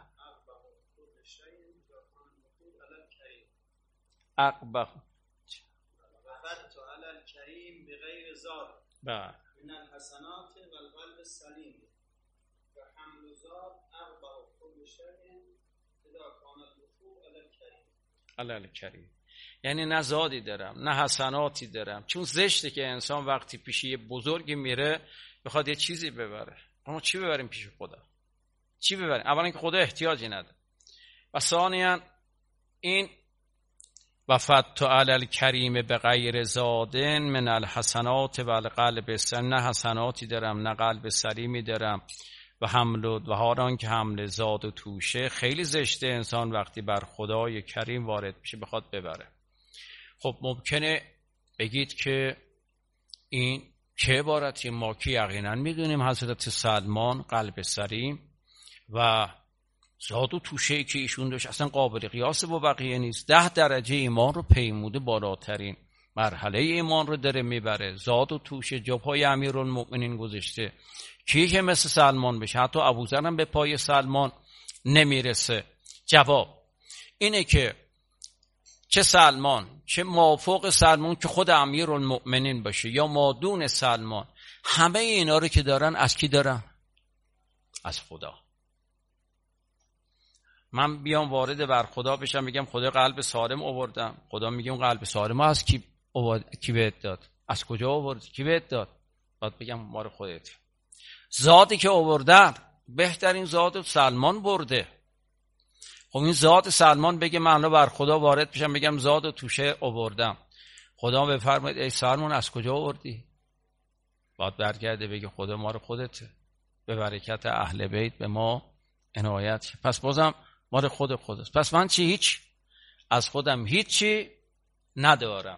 اقبه وفدت علی الکریم بغیر زاد بله من الحسنات و القلب السلیم و حمل زاد اقبه كل شيء اذا كان الوقوع علی الکریم. علی الکریم یعنی نه زادی دارم نه حسناتی دارم، چون زشته که انسان وقتی پیش یه بزرگی میره بخواد یه چیزی ببره. اما چی ببریم پیش خدا؟ چی ببریم؟ اولا که خدا احتیاجی نداره و ثانیاً این وفدت علی الکریم به غیر زادن من الحسنات و القلب السلیم، نه حسناتی دارم نه قلب سلیمی دارم و حمل و هاران که حمل زاد و توشه. خیلی زشته انسان وقتی بر خدای کریم وارد میشه بخواد ببره. خب ممکنه بگید که این چه عبارتی؟ ما که یقینا میدونیم حضرت سلمان قلب سلیم و زاد و توشه‌ای که ایشون داشت اصلا قابل قیاس با بقیه نیست. ده درجه ایمان رو پیموده، بالاترین مرحله ایمان رو داره میبره. زاد و توشه جا پای امیرالمؤمنین گذاشته، کی که مثل سلمان بشه؟ حتی ابوذر هم به پای سلمان نمیرسه. جواب اینه که چه سلمان چه مافوق سلمان که خود امیرالمؤمنین باشه یا مادون سلمان، همه اینا رو که دارن از کی دارن؟ از خدا. من بیام وارد بر خدا بشم بگم خدا قلب سالم آوردم، خدا میگه اون قلب سالم از کی آورد؟ کی بهت داد؟ از کجا آورد؟ کی بهت داد؟ بعد بگم مال خودت. زادی که آوردن بهترین زاد سلمان برده. خب این زاد سلمان بگه من بر خدا وارد بشم بگم زاد و توشه آوردم، خدا بفرماید ای سلمان از کجا آوردی؟ بعد برگرده بگه خدا ما رو خودته، به برکت اهل بیت به ما عنایت. پس بازم مال خود خودست. پس من چی؟ هیچ از خودم هیچی ندارم.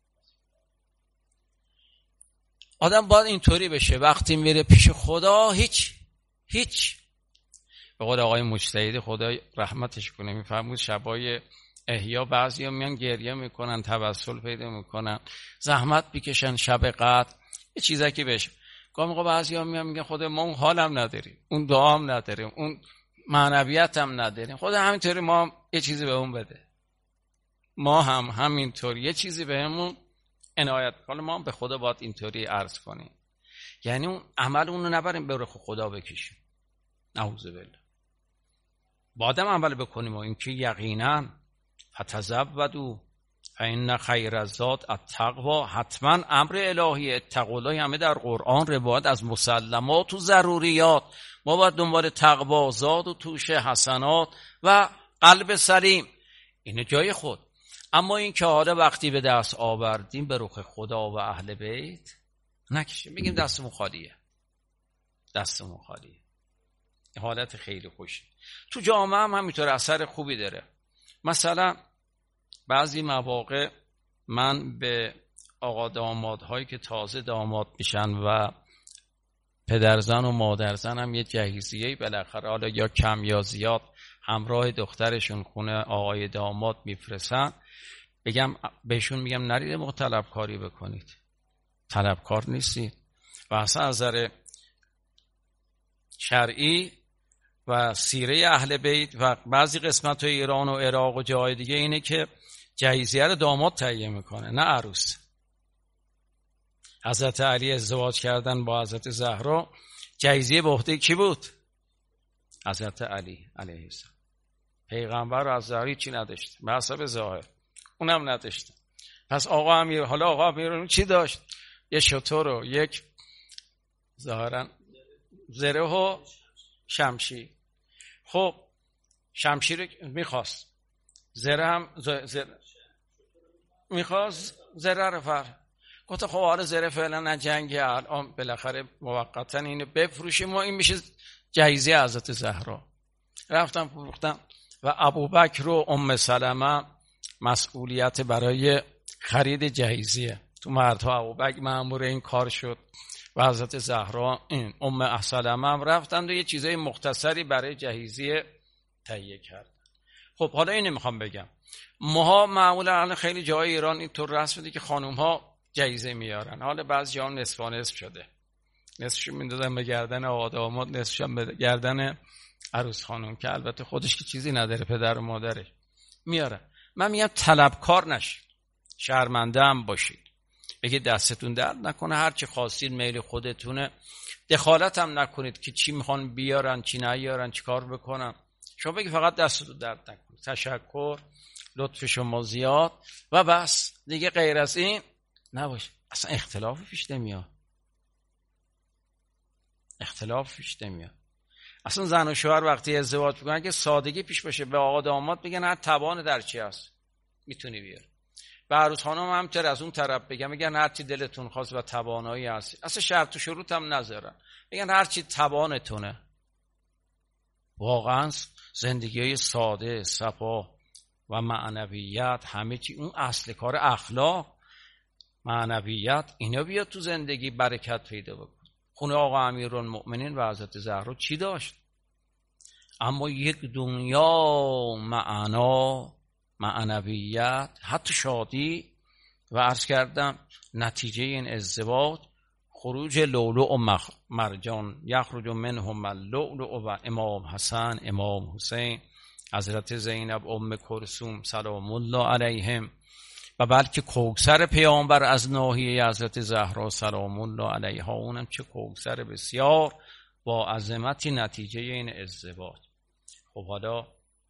آدم باید اینطوری بشه وقتی میره پیش خدا هیچ هیچ. به قول آقای مجتهد خدا رحمتش کنه میفرمود شبای احیا بعضیا میان گریه میکنن، توسل پیدا میکنن، زحمت میکشن شب قدر یه چیزایی که بهش گام موقع بعضیا میان میگن خدا ما اون حالم نداریم، اون دعا هم نداریم، اون معنویت هم نداریم، خدا همینطوری ما هم یه چیزی به اون بده، ما هم همینطوری یه چیزی بهمون عنایت. حالا ما هم به خدا باید اینطوری عرض کنیم، یعنی اون عمل اون رو نبریم به رخ خدا بکشیم. نعوذ بالله. باید هم عمل بکنیم و این که یقینا فتزودوا فإن خیر الزاد التقوا، حتما امر الهی اتقوا الله همه در قرآن روایت از مسلمات و ضروریات. ما باید دنبال تقوا، زاد و توشه، حسنات و قلب سلیم، اینه جای خود. اما این که حالا وقتی به دست آوردیم به رخ خدا و اهل بیت نکشیم، میگیم دستمون خالیه، دستمون خالیه. حالت خیلی خوشی. تو جامعه هم همینطور اثر خوبی داره. مثلا بعضی مواقع من به آقا دامادهایی که تازه داماد میشن و پدرزن و مادرزن هم یه جهیزیه‌ای بالاخره حالا یا کم یا زیاد همراه دخترشون خونه آقای داماد میفرستن، بگم بهشون میگم نرید موقع طلبکاری بکنید، طلبکار نیستید. و اصلا از نظر شرعی و سیره اهل بیت و بعضی قسمت های ایران و عراق و جای دیگه اینه که جهیزیه رو داماد تهیه میکنه نه عروس. حضرت علی ازدواج کردن با حضرت زهرا، جهیزیه به عهده کی بود؟ حضرت علی علیه السلام. پیغمبر رو از ظاهری چی نداشت، به حسب ظاهر اونم نداشت. پس آقا امیر، حالا آقا امیر چی داشت؟ یه شتر و یک ظاهرا زره و شمشیر. خب شمشیر رو میخواست، زره هم زره میخواست، زره رو فر گفت خب حالا زره فعلا نه جنگی، الان بالاخره موقتا اینو بفروشیم و این میشه جهیزیه حضرت زهرا. رفتم فروختم و ابوبکر و ام سلمه مسئولیت برای خرید جهیزیه، تو مردها ابوبکر مأمور این کار شد و حضرت زهرا این ام سلمه هم رفتند و یه چیزای مختصری برای جهیزیه تهیه کردن. خب حالا اینو میخوام بگم، ماها معمولا خیلی جای ایران اینطور رسم بوده که خانم ها جهیزیه میارن، حالا بعضی جا نصف و نصف شده، نصفش میندازن به گردن آقا داماد، نصفش هم به گردن عروس خانم که البته خودش که چیزی نداره، پدر و مادرش میاره. من میگم طلبکار نشید، شرمنده هم باشید، بگید دستتون درد نکنه، هر چی خواستید میل خودتونه، دخالت هم نکنید که چی میخوان بیارن چی نیارن چی کار بکنن، شما بگید فقط دستتون درد نکنه، تشکر، لطف شما زیاد و بس دیگه، غیر از این نباشه. اصلا اختلافی پیش نمیاد، اختلاف پیش نمیاد. اصلا زن و شوهر وقتی ازدواج میکنن که سادگی پیش باشه، به آقا داماد بگن هر توان در چی هست میتونی بیار، به عروس خانم هم تر از اون طرف بگن بگن هر چی دلتون خواست و توانایی هست، اصلا شرط و شروط هم نذارن، بگن هر چی توانتونه. واقعا زندگی ساده، صفا و معنویت، همه چی اون اصل کار، اخلاق، معنویت، اینا بیاد تو زندگی برکت پیدا بکنه. خونه آقا امیرالمؤمنین و حضرت زهرا چی داشت؟ اما یک دنیا معنا، معنویت، حتی شادی. و عرض کردم نتیجه این ازدواج خروج لؤلؤ و مرجان، یخرج منهم اللؤلؤ و امام حسن، امام حسین، حضرت زینب ام کلثوم سلام الله علیهم، و بلکه کوثر پیامبر از ناحیه حضرت زهرا سلام الله علیها، اونم چه کوثر بسیار با عظمتی نتیجه این ازدواج. خب حالا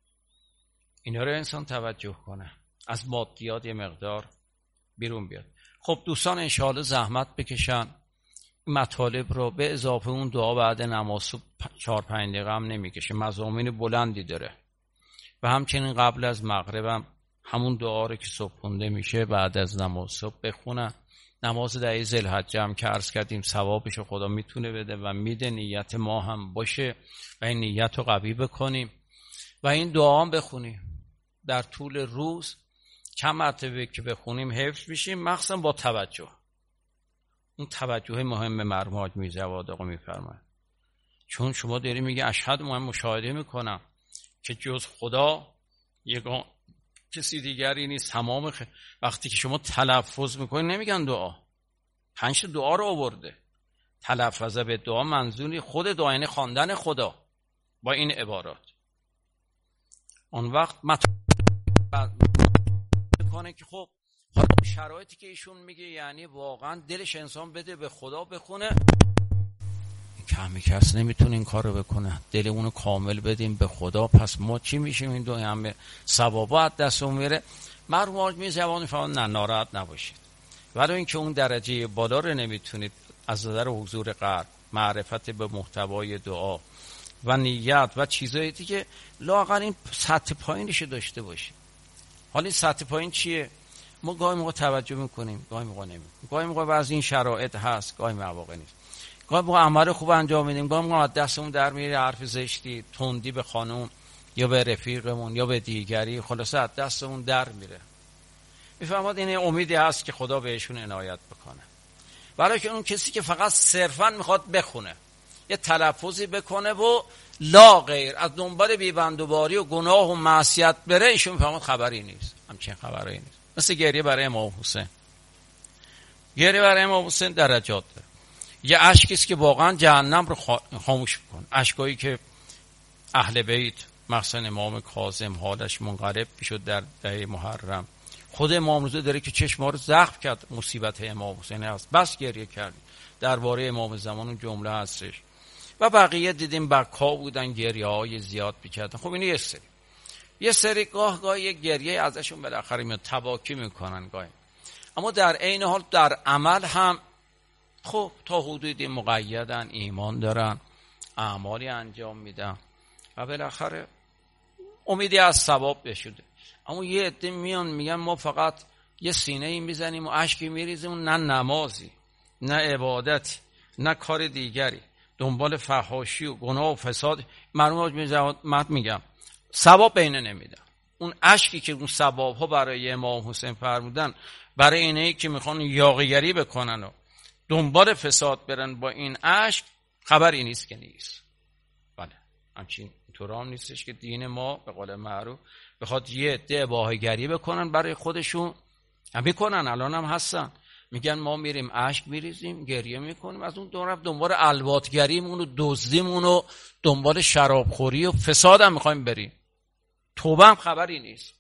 اینا رو انسان توجه کنه، از مادیات یه مقدار بیرون بیاد. خب دوستان انشاءالله زحمت بکشن مطالب رو، به اضافه اون دعا بعد نماز صبح چهار پنج دقیقه هم نمیکشه، مضامین بلندی داره، و همچنین قبل از مغربم همون دعا رو که صبح خونده میشه بعد از نماز صبح بخونن. نماز دهه ذوالحجه هم که عرض کردیم ثوابش خدا میتونه بده و میده، نیت ما هم باشه و این نیت رو قوی بکنیم و این دعا هم بخونیم در طول روز، چند مرتبه که بخونیم حفظ میشیم، مخصوصا با توجه. اون توجه مهم مرحوم حاج میرزا جواد آقا میفرمایند، چون شما داری میگه اشهد، من مشاهده میکنم که جز خدا یگان کسی دیگری نیست. تمام خ... وقتی که شما تلفظ میکنید نمیگن دعا، پنج دعا رو آورده، تلفظ به دعا منظوری خود دعا، یعنی خواندن خدا با این عبارات. اون وقت مطلب میکنه که خب حالا شرایطی که ایشون میگه یعنی واقعا دلش انسان بده به خدا بخونه، که همه کس نمیتونه این کار رو بکنه، دلمونو کامل بدیم به خدا، پس ما چی میشیم؟ این دو همه ثوابات دستمون میره. مرحوم حاج میرزا جواد فرمان نه ناراحت نباشید، ولی اینکه اون درجه بالا رو نمیتونید از نظر حضور قلب، معرفت به محتوای دعا و نیت و چیزایی دیگه، لااقل این سطح پایینش داشته باشید. حالا این سطح پایین چیه؟ ما گاهی موقع توجه میکنیم، گاهی موقع نمیکنیم، گاهی موقع بعضی این شرایط هست، گاهی مواقع نیست. گاهی با عمل خوب انجام میدیم، گاهی ما از دستمون در میره حرف زشتی، تندی به خانم یا به رفیقمون یا به دیگری، خلاصه از دستمون در میره. میفهمید این امیدی هست که خدا بهشون عنایت بکنه. برای که اون کسی که فقط صرفا میخواد بخونه، یه تلفظی بکنه و لا غیر از دنبال بیبندوباری و گناه و معصیت بره، ایشون میفهمید خبری نیست، همچین خبری نیست. مثل گریه برای امام حسین. گریه برای امام حسین درجات داره. یه اشکی است که واقعا جهنم رو خاموش میکنه. اشکایی که اهل بیت مثلا امام کاظم حالش منقلب میشد در دهه محرم. خود امام رضا داره که چشما رو زخم کرد مصیبت امام حسین است، بس گریه کرد. درباره امام زمان اون جمله هستش. و بقیه دیدیم بکا بودن، گریه های زیاد میکردن. خب این یه سری یه سری گاه گاه یه گریه ازشون بالاخره میاد، تباکی میکنن گاهی. اما در عین حال در عمل هم خب تا حدودی مقیدن، ایمان دارن، اعمالی انجام میدن و بالاخره امیدی از ثواب بشوده. اما یه عده میان میگن ما فقط یه سینه ای میزنیم و اشکی میریزیم، نه نمازی، نه عبادتی، نه کار دیگری، دنبال فحاشی و گناه و فساد. من میگم ثواب بینه نمیدن. اون اشکی که اون ثواب ها برای امام حسین فرمودن برای اینه که میخوان یاغیگری بکنن و دنبال فساد برن، با این اشک خبری نیست که نیست. بله همچین طورام نیستش که دین ما به قول معروف بخواد یه عده اباحه‌گری بکنن برای خودشون. هم میکنن، الان هم هستن، میگن ما میریم اشک میریزیم، گریه میکنیم، از اون دور دنبال الواتگریمون و دزدیمون و دنبال شرابخوری و فساد هم میخوایم بریم. توبه هم خبری نیست.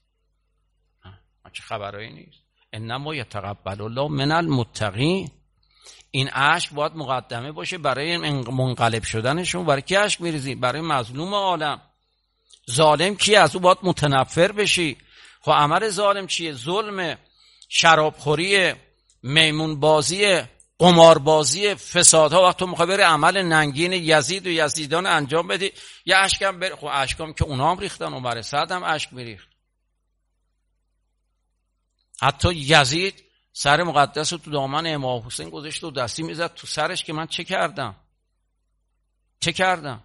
چه خبرایی نیست. انما یتقبل الله من المتقین. این اشک باید مقدمه باشه برای منقلب شدنشون. برای کی اشک میریزیم؟ برای مظلوم عالم. ظالم کی؟ از او باید متنفر بشی. خب عمل ظالم چیه؟ ظلم، شرابخوری، میمون بازی، قمار بازی، فسادها. وقت تو میخوای بری عمل ننگین یزید و یزیدان انجام بدی، یه اشکم بر... خب اشکام که اونا هم ریختن، عمر سعد هم اشک میریخت. حتی یزید سر مقدس رو تو دامن امام حسین گذاشت و دستی میزد تو سرش که من چه کردم چه کردم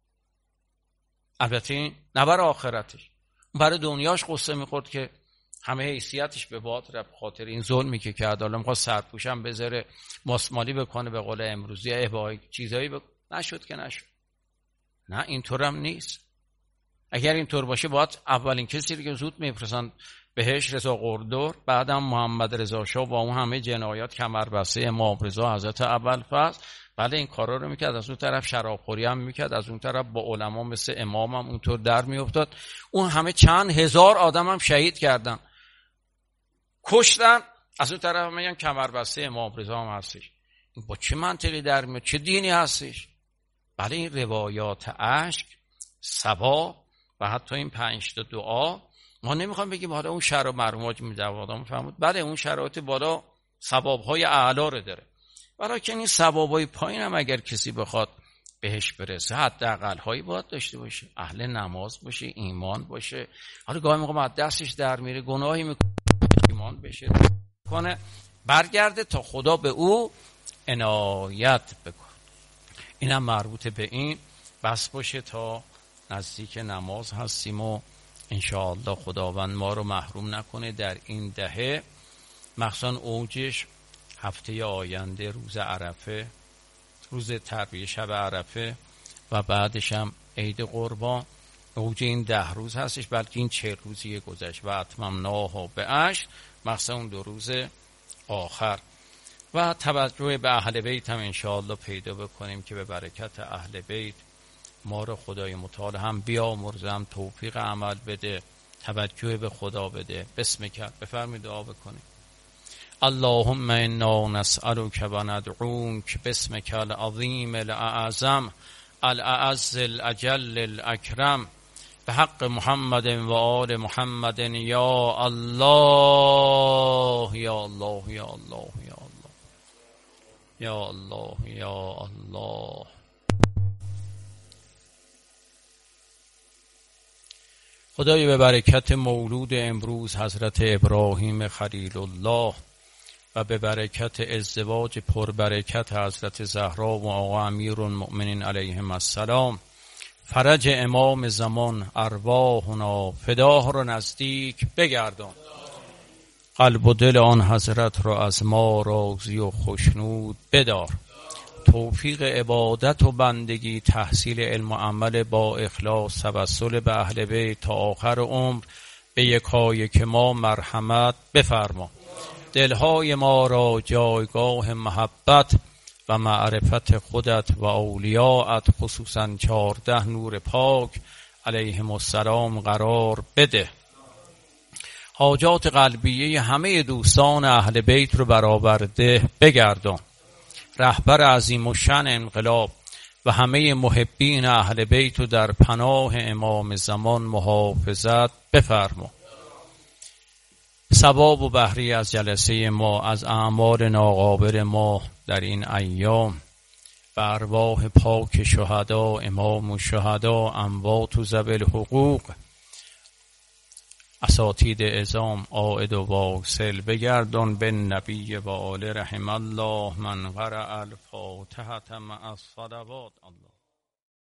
البته این نه برای آخرتش، برای دنیاش قصه میخورد که همه حیثیتش به باد رفت خاطر این ظلمی که کرد. حالا میخواد سرپوشم بذاره، ماسمالی بکنه به قول امروزی، اباحی چیزایی بکنه. نشد که نشد. نه اینطورم نیست. اگر اینطور باشه باید اولین کسی که زود میفرستن بهش رضا قردور، بعدم محمد رضا شاه با اون همه جنایات کمربسته امام رضا حضرت ابوالفضل. بله این کارا رو میکرد. از اون طرف شرابخوری هم میکرد، از اون طرف با علما مثل امام هم اونطور در میافتاد. اون همه چند هزار آدم هم شهید کردن، کشتن. از اون طرف میگن کمربسته امام رضا هم هستش. این با چه منطقی در میاد؟ چه دینی هستش؟ بله این روایات اشک، ثواب و حتی این پنج تا دعا، ما نمیخوام بگیم حالا اون شراب مرحومات می‌دوادام فهمید. بله اون شرایط بالا ثواب‌های اعلی رو داره، ولی که این ثواب‌های پایین هم اگر کسی بخواد بهش برسه حداقل هایی باید داشته باشه، اهل نماز باشه، ایمان باشه. حالا گاهی موقع ما دستش در میره، گناهی میکنه، ایمان بشه کنه، برگرده تا خدا به او عنایت بکنه. اینم مربوط به این بس باشه. تا نزدیک نماز هستیم و انشاءالله خداوند ما رو محروم نکنه در این دهه، مخصوصا اوجش هفته آینده، روز عرفه، روز ترویه شب عرفه و بعدش هم عید قربان. اوج این ده روز هستش، بلکه این چهل روزی گذشت و اتممناه به عشر، مخصوصا اون دو روز آخر. و توجه به اهل بیت هم انشاءالله پیدا بکنیم که به برکت اهل بیت ما رو خدای متعال هم بیامرزه، هم توفیق عمل بده، توجه به خدا بده. بسم کرد بفرمایید دعا بکنیم. اللهم انا نسألك و ندعوك باسمك العظیم الاعظم الاعز الاجل الاکرم بحق محمد و آل محمد یا الله یا الله یا الله یا الله یا الله یا الله. خدای به برکت مولود امروز حضرت ابراهیم خلیل الله و به برکت ازدواج پربرکت حضرت زهرا و آقا امیرالمؤمنین علیهم السلام فرج امام زمان ارواحنا فداه رو نزدیک بگردان. قلب و دل آن حضرت را از ما راضی و خوشنود بدار. توفیق عبادت و بندگی، تحصیل علم و عمل با اخلاص، توسل به اهل بیت تا آخر عمر به یکایک ما مرحمت بفرما. دلهای ما را جایگاه محبت و معرفت خودت و اولیاءت خصوصا چهارده نور پاک علیهم السلام قرار بده. حاجات قلبیه همه دوستان اهل بیت رو برآورده بگردان. رهبر عظیم و شأن انقلاب و همه محبین اهل بیت رو در پناه امام زمان محافظت بفرما. ثواب و بهره از جلسه ما، از اعمال ناقابل ما در این ایام و ارواح پاک شهدا، امام و شهدا، اموات و ذوی الحقوق، اساتید عظام عائد و واصل بگردان. به نبی و آل رحم الله من قرأ الفاتحة مع الصلوات. الله